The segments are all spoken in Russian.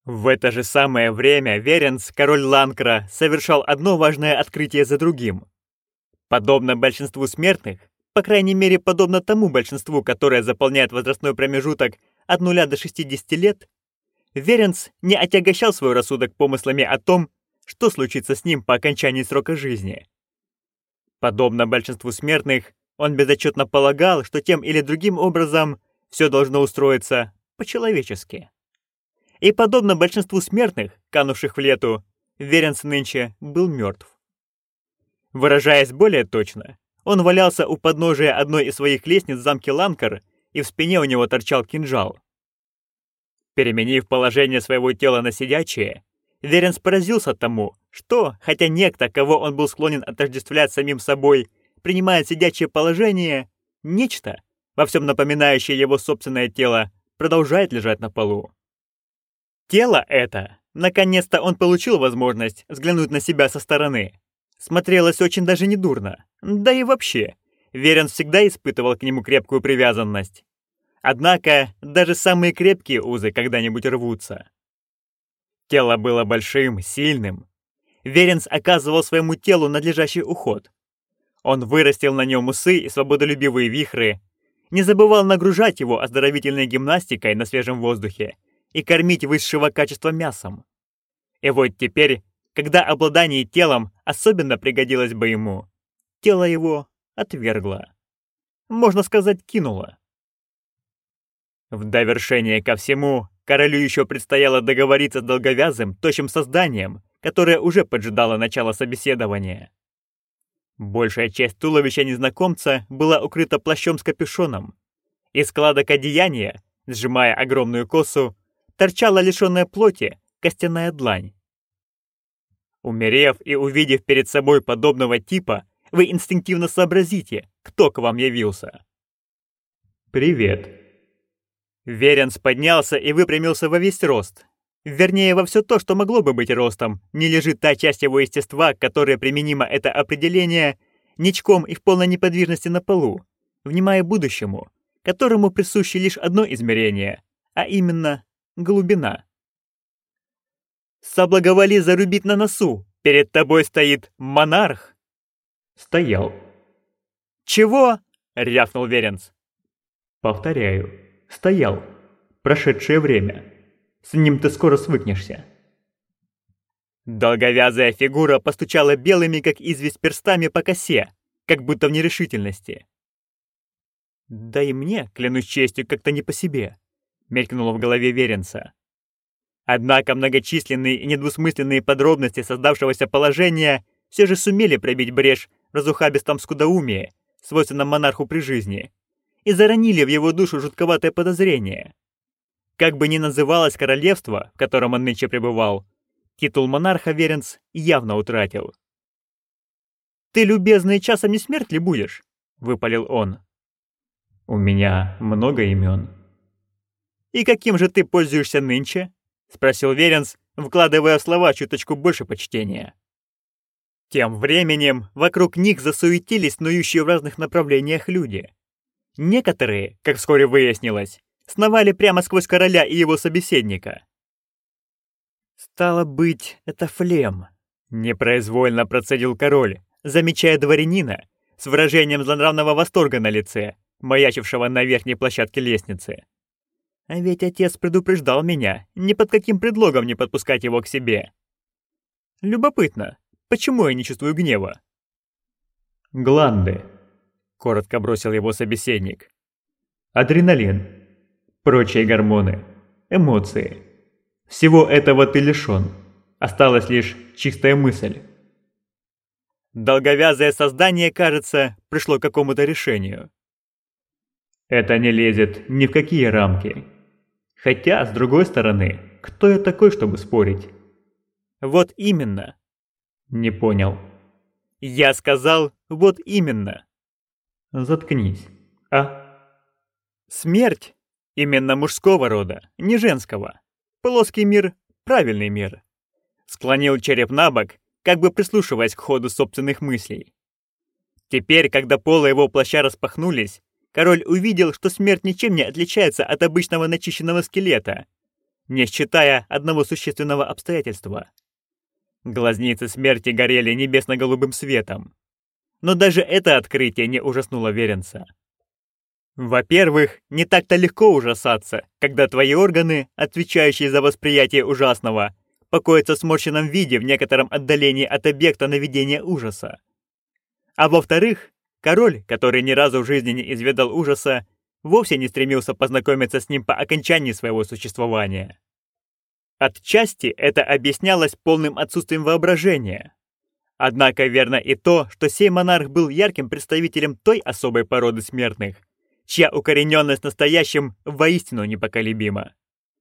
В это же самое время Веренс, король Ланкра, совершал одно важное открытие за другим. Подобно большинству смертных, по крайней мере, подобно тому большинству, которое заполняет возрастной промежуток от 0 до 60 лет, Веренс не отягощал свой рассудок помыслами о том, что случится с ним по окончании срока жизни. Подобно большинству смертных, он безотчетно полагал, что тем или другим образом все должно устроиться по-человечески. И подобно большинству смертных, канувших в лету, Веренс нынче был мертв. Выражаясь более точно, он валялся у подножия одной из своих лестниц в замке Ланкар, и в спине у него торчал кинжал. Переменив положение своего тела на сидячее, Веренс поразился тому, что, хотя некто, кого он был склонен отождествлять самим собой, принимает сидячее положение, нечто, во всем напоминающее его собственное тело, продолжает лежать на полу. Тело это, наконец-то он получил возможность взглянуть на себя со стороны, смотрелось очень даже недурно, да и вообще, Веренс всегда испытывал к нему крепкую привязанность. Однако, даже самые крепкие узы когда-нибудь рвутся. Тело было большим, сильным. Веренс оказывал своему телу надлежащий уход. Он вырастил на нем усы и свободолюбивые вихры, не забывал нагружать его оздоровительной гимнастикой на свежем воздухе и кормить высшего качества мясом. И вот теперь, когда обладание телом особенно пригодилось бы ему, тело его отвергло. Можно сказать, кинуло. В довершение ко всему, королю еще предстояло договориться с долговязым, тощим созданием, которое уже поджидало начала собеседования. Большая часть туловища незнакомца была укрыта плащом с капюшоном. Из складок одеяния, сжимая огромную косу, торчала лишенная плоти костяная длань. Умерев и увидев перед собой подобного типа, вы инстинктивно сообразите, кто к вам явился. «Привет». Веренс поднялся и выпрямился во весь рост. Вернее, во все то, что могло бы быть ростом, не лежит та часть его естества, которая применима это определение, ничком и в полной неподвижности на полу, внимая будущему, которому присуще лишь одно измерение, а именно глубина. «Соблаговоли зарубить на носу! Перед тобой стоит монарх!» «Стоял». «Чего?» — рявкнул Веренс. «Повторяю, стоял. Прошедшее время. С ним ты скоро свыкнешься». Долговязая фигура постучала белыми, как известь, перстами по косе, как будто в нерешительности. «Да и мне, клянусь честью, как-то не по себе», — мелькнуло в голове Веренса. Однако многочисленные и недвусмысленные подробности создавшегося положения все же сумели пробить брешь в разухабистом скудоумии, свойственном монарху при жизни, и заронили в его душу жутковатое подозрение. Как бы ни называлось королевство, в котором он нынче пребывал, титул монарха Веренс явно утратил. «Ты, любезный, часом не смерть ли будешь?» — выпалил он. «У меня много имен». «И каким же ты пользуешься нынче?» — спросил Веренс, вкладывая в слова чуточку больше почтения. Тем временем вокруг них засуетились снующие в разных направлениях люди. Некоторые, как вскоре выяснилось, сновали прямо сквозь короля и его собеседника. «Стало быть, это Флем», — непроизвольно процедил король, замечая дворянина с выражением злонравного восторга на лице, маячившего на верхней площадке лестницы. «А ведь отец предупреждал меня ни под каким предлогом не подпускать его к себе. Любопытно, почему я не чувствую гнева?» «Гланды», — коротко бросил его собеседник. «Адреналин, прочие гормоны, эмоции. Всего этого ты лишён. Осталась лишь чистая мысль». Долговязое создание, кажется, пришло к какому-то решению. «Это не лезет ни в какие рамки. Хотя, с другой стороны, кто я такой, чтобы спорить?» «Вот именно». «Не понял». «Я сказал, вот именно». «Заткнись, а?» Смерть именно мужского рода, не женского. Плоский мир — правильный мир. Склонил череп на бок, как бы прислушиваясь к ходу собственных мыслей. Теперь, когда полы его плаща распахнулись, король увидел, что смерть ничем не отличается от обычного начищенного скелета. не считая одного существенного обстоятельства. Глазницы смерти горели небесно-голубым светом. Но даже это открытие не ужаснуло Веренса. Во-первых, не так-то легко ужасаться, когда твои органы, отвечающие за восприятие ужасного, покоятся в сморщенном виде в некотором отдалении от объекта наведения ужаса. А во-вторых, король, который ни разу в жизни не изведал ужаса, вовсе не стремился познакомиться с ним по окончании своего существования. Отчасти это объяснялось полным отсутствием воображения. Однако верно и то, что сей монарх был ярким представителем той особой породы смертных, чья укорененность настоящим воистину непоколебима.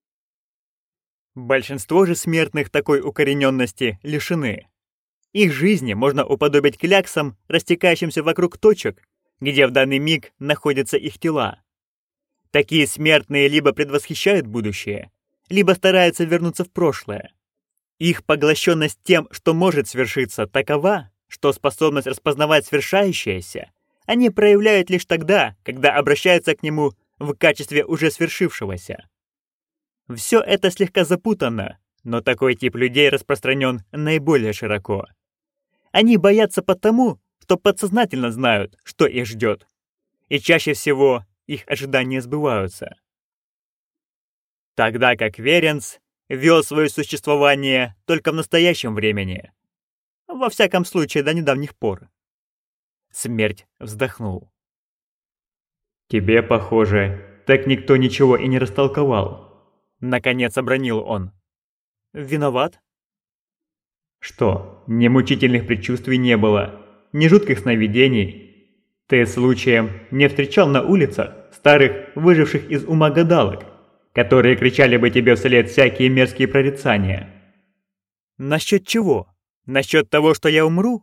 Большинство же смертных такой укорененности лишены. Их жизни можно уподобить кляксам, растекающимся вокруг точек, где в данный миг находятся их тела. Такие смертные либо предвосхищают будущее, либо стараются вернуться в прошлое. Их поглощенность тем, что может свершиться, такова, что способность распознавать свершающееся они проявляют лишь тогда, когда обращаются к нему в качестве уже свершившегося. Все это слегка запутанно, но такой тип людей распространен наиболее широко. Они боятся потому, что подсознательно знают, что их ждет, и чаще всего их ожидания сбываются. Тогда как Веренс вел свое существование только в настоящем времени, во всяком случае до недавних пор. Смерть вздохнул. «Тебе, похоже, так никто ничего и не растолковал», — наконец обронил он. «Виноват?» «Что, ни мучительных предчувствий не было, ни жутких сновидений? Ты случаем не встречал на улицах старых, выживших из ума гадалок, которые кричали бы тебе вслед всякие мерзкие прорицания?» «Насчет чего? Насчет того, что я умру?»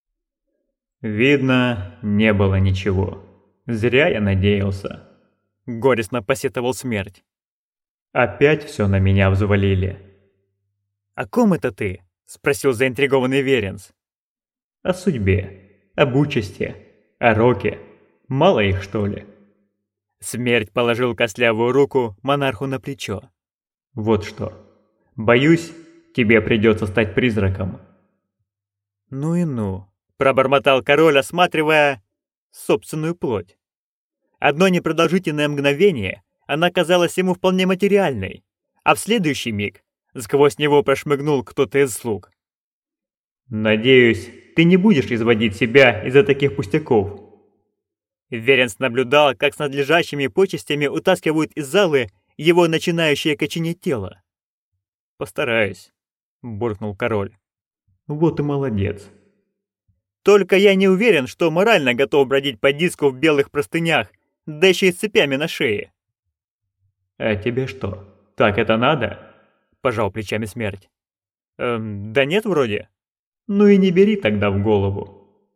«Видно, не было ничего. Зря я надеялся», — горестно посетовал смерть. «Опять все на меня взвалили». «О ком это ты?» — спросил заинтригованный Веренс. «О судьбе, об участи, о роке. Мало их, что ли?» Смерть положил костлявую руку монарху на плечо. «Вот что. Боюсь, тебе придется стать призраком». «Ну и ну», — пробормотал король, осматривая собственную плоть. Одно непродолжительное мгновение она казалась ему вполне материальной, а в следующий миг сквозь него прошмыгнул кто-то из слуг. «Надеюсь, ты не будешь изводить себя из-за таких пустяков». Веренс наблюдал, как с надлежащими почестями утаскивают из залы его начинающее коченеть тело. «Постараюсь», — буркнул король. «Вот и молодец». «Только я не уверен, что морально готов бродить по диску в белых простынях, да еще и с цепями на шее». «А тебе что, так это надо?» — пожал плечами смерть. Да нет, вроде». «Ну и не бери тогда в голову».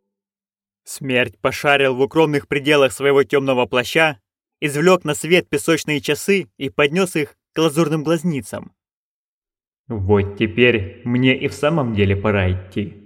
Смерть пошарил в укромных пределах своего темного плаща, извлек на свет песочные часы и поднес их к лазурным глазницам. «Вот теперь мне и в самом деле пора идти».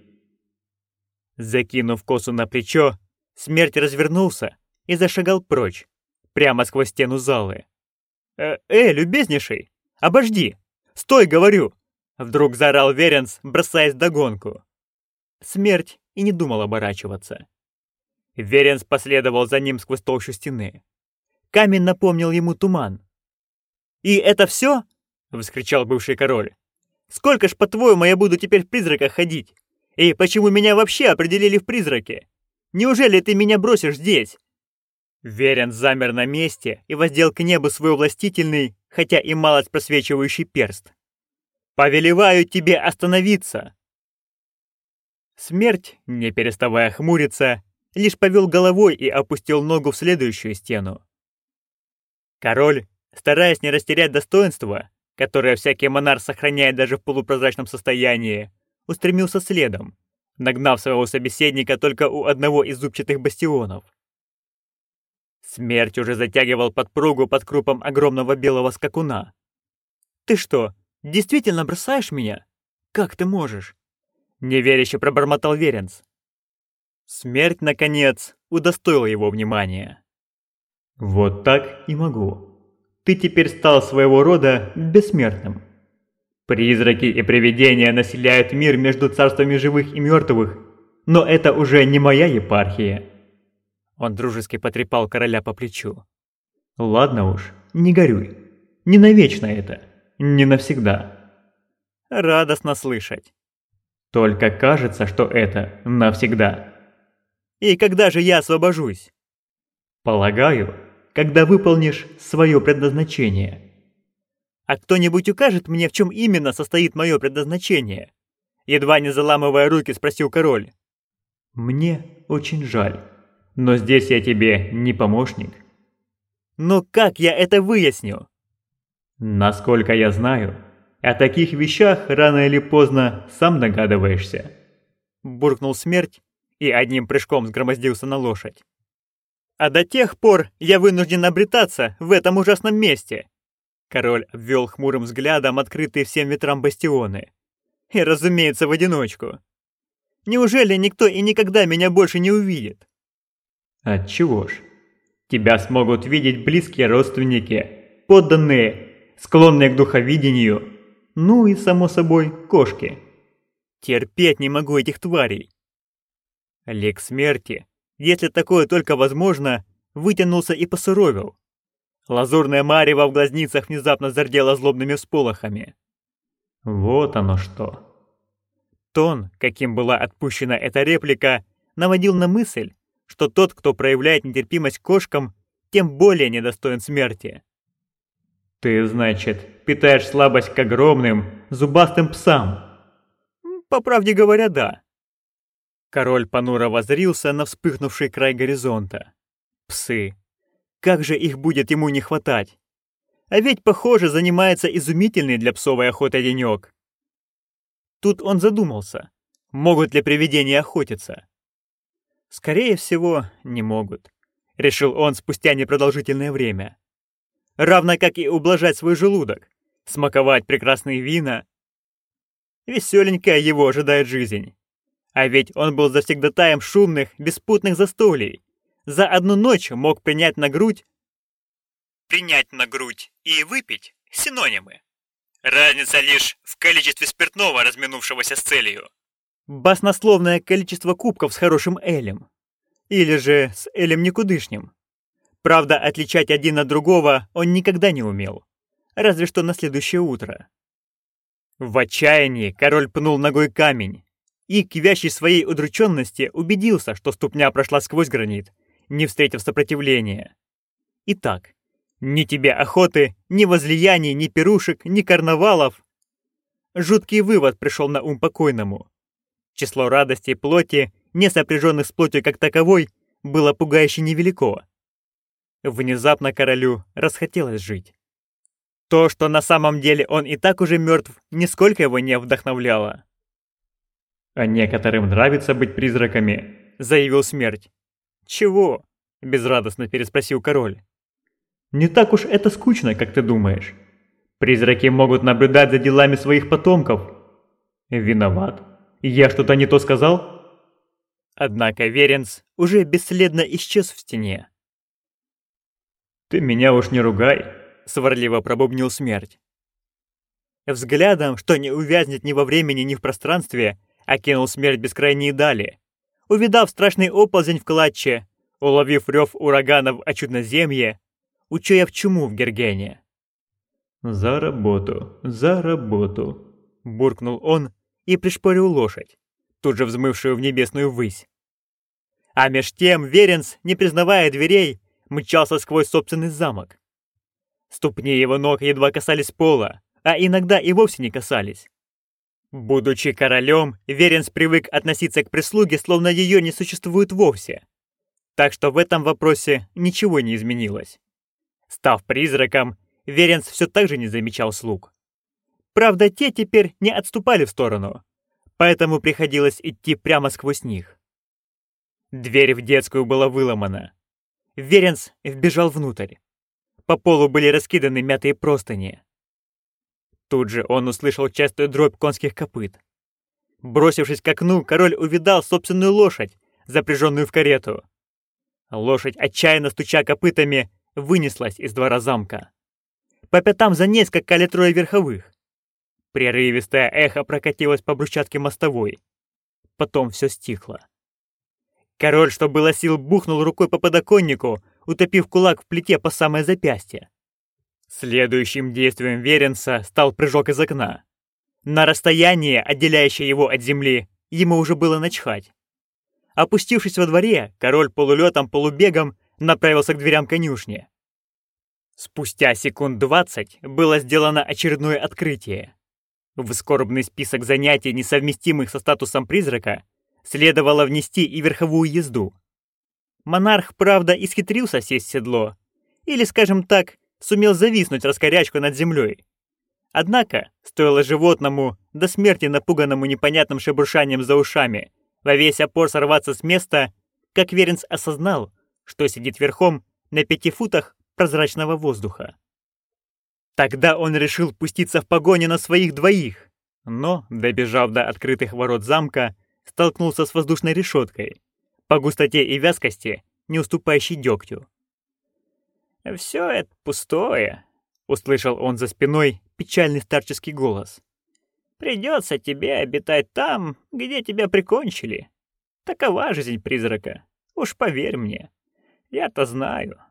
Закинув косу на плечо, смерть развернулся и зашагал прочь, прямо сквозь стену залы. Любезнейший, обожди! Стой, говорю!» Вдруг заорал Веренс, бросаясь вдогонку. Смерть и не думал оборачиваться. Веренс последовал за ним сквозь толщу стены. Камень напомнил ему туман. «И это все?» — вскричал бывший король. «Сколько ж, по-твоему, я буду теперь в призраках ходить? И почему меня вообще определили в призраке? Неужели ты меня бросишь здесь?» Веренс замер на месте и воздел к небу свой властительный, хотя и малость просвечивающий перст. «Повелеваю тебе остановиться!» Смерть, не переставая хмуриться, лишь повел головой и опустил ногу в следующую стену. Король, стараясь не растерять достоинства, которое всякий монарх сохраняет даже в полупрозрачном состоянии, устремился следом, нагнав своего собеседника только у одного из зубчатых бастионов. Смерть уже затягивал подпругу под крупом огромного белого скакуна. «Ты что, действительно бросаешь меня? Как ты можешь?» Неверяще пробормотал Веренс. Смерть, наконец, удостоила его внимания. «Вот так и могу. Ты теперь стал своего рода бессмертным. Призраки и привидения населяют мир между царствами живых и мертвых, но это уже не моя епархия». Он дружески потрепал короля по плечу. «Ладно уж, не горюй. Не навечно это, не навсегда». Радостно слышать. «Только кажется, что это навсегда». И когда же я освобожусь? «Полагаю, когда выполнишь свое предназначение». А кто-нибудь укажет мне, в чем именно состоит мое предназначение? Едва не заламывая руки, спросил король. «Мне очень жаль, но здесь я тебе не помощник». Но как я это выясню? «Насколько я знаю, о таких вещах рано или поздно сам догадываешься». Буркнул смерть и одним прыжком сгромоздился на лошадь. А до тех пор я вынужден обретаться в этом ужасном месте. Король обвел хмурым взглядом открытые всем ветрам бастионы. И, разумеется, в одиночку. Неужели никто и никогда меня больше не увидит? Отчего ж? Тебя смогут видеть близкие родственники, подданные, склонные к духовидению, ну и, само собой, кошки. Терпеть не могу этих тварей. Лик смерти, если такое только возможно, вытянулся и посуровил. Лазурное марево в глазницах внезапно зардело злобными всполохами. Вот оно что. Тон, каким была отпущена эта реплика, наводил на мысль, что тот, кто проявляет нетерпимость к кошкам, тем более недостоин смерти. Ты, значит, питаешь слабость к огромным, зубастым псам? По правде говоря, да. Король понуро воззрился на вспыхнувший край горизонта. Псы. Как же их будет ему не хватать? А ведь, похоже, занимается изумительный для псовой охоты денек. Тут он задумался, могут ли привидения охотиться. Скорее всего, не могут, решил он спустя непродолжительное время. Равно как и ублажать свой желудок, смаковать прекрасные вина. Веселенькая его ожидает жизнь. А ведь он был завсегдатаем шумных, беспутных застолий. За одну ночь мог принять на грудь и выпить – синонимы. Разница лишь в количестве спиртного, разминувшегося с целью. Баснословное количество кубков с хорошим элем. Или же с элем никудышним. Правда, отличать один от другого он никогда не умел. Разве что на следующее утро. В отчаянии король пнул ногой камень. И, к вящей своей удрученности, убедился, что ступня прошла сквозь гранит, не встретив сопротивления. Итак, ни тебе охоты, ни возлияний, ни пирушек, ни карнавалов. Жуткий вывод пришел на ум покойному. Число радостей плоти, не сопряженных с плотью как таковой, было пугающе невелико. Внезапно королю расхотелось жить. То, что на самом деле он и так уже мертв, нисколько его не вдохновляло. «А некоторым нравится быть призраками», — заявил смерть. «Чего?» — безрадостно переспросил король. «Не так уж это скучно, как ты думаешь. Призраки могут наблюдать за делами своих потомков». «Виноват. Я что-то не то сказал?» Однако Веренс уже бесследно исчез в стене. «Ты меня уж не ругай», — сварливо пробубнил смерть. Взглядом, что не увязнет ни во времени, ни в пространстве, окинул смерть бескрайние дали. Увидав страшный оползень в клатче, уловив рев ураганов о чудноземье, учуяв чуму в Гергене. «За работу, за работу», — буркнул он и пришпорил лошадь, тут же взмывшую в небесную высь. А меж тем Веренс, не признавая дверей, мчался сквозь собственный замок. Ступни его ног едва касались пола, а иногда и вовсе не касались. Будучи королем, Веренс привык относиться к прислуге, словно ее не существует вовсе. Так что в этом вопросе ничего не изменилось. Став призраком, Веренс все так же не замечал слуг. Правда, те теперь не отступали в сторону, поэтому приходилось идти прямо сквозь них. Дверь в детскую была выломана. Веренс вбежал внутрь. По полу были раскиданы мятые простыни. Тут же он услышал частую дробь конских копыт. Бросившись к окну, король увидал собственную лошадь, запряженную в карету. Лошадь, отчаянно стуча копытами, вынеслась из двора замка. по пятам за несколько или трое верховых. Прерывистое эхо прокатилось по брусчатке мостовой. Потом все стихло. Король, что было сил, бухнул рукой по подоконнику, утопив кулак в плите по самое запястье. Следующим действием Веренса стал прыжок из окна. На расстояние, отделяющее его от земли, ему уже было начхать. Опустившись во дворе, король полулетом-полубегом направился к дверям конюшни. Спустя секунд 20 было сделано очередное открытие. В скорбный список занятий, несовместимых со статусом призрака, следовало внести и верховую езду. Монарх, правда, исхитрился сесть в седло, или, скажем так, сумел зависнуть раскорячку над землей. Однако, стоило животному, до смерти напуганному непонятным шебуршанием за ушами, во весь опор сорваться с места, как Веренс осознал, что сидит верхом на 5 футах прозрачного воздуха. Тогда он решил пуститься в погоню на своих двоих, но, добежав до открытых ворот замка, столкнулся с воздушной решеткой, по густоте и вязкости, не уступающей дегтю. «Все это пустое», — услышал он за спиной печальный старческий голос. «Придется тебе обитать там, где тебя прикончили. Такова жизнь призрака, уж поверь мне, я-то знаю».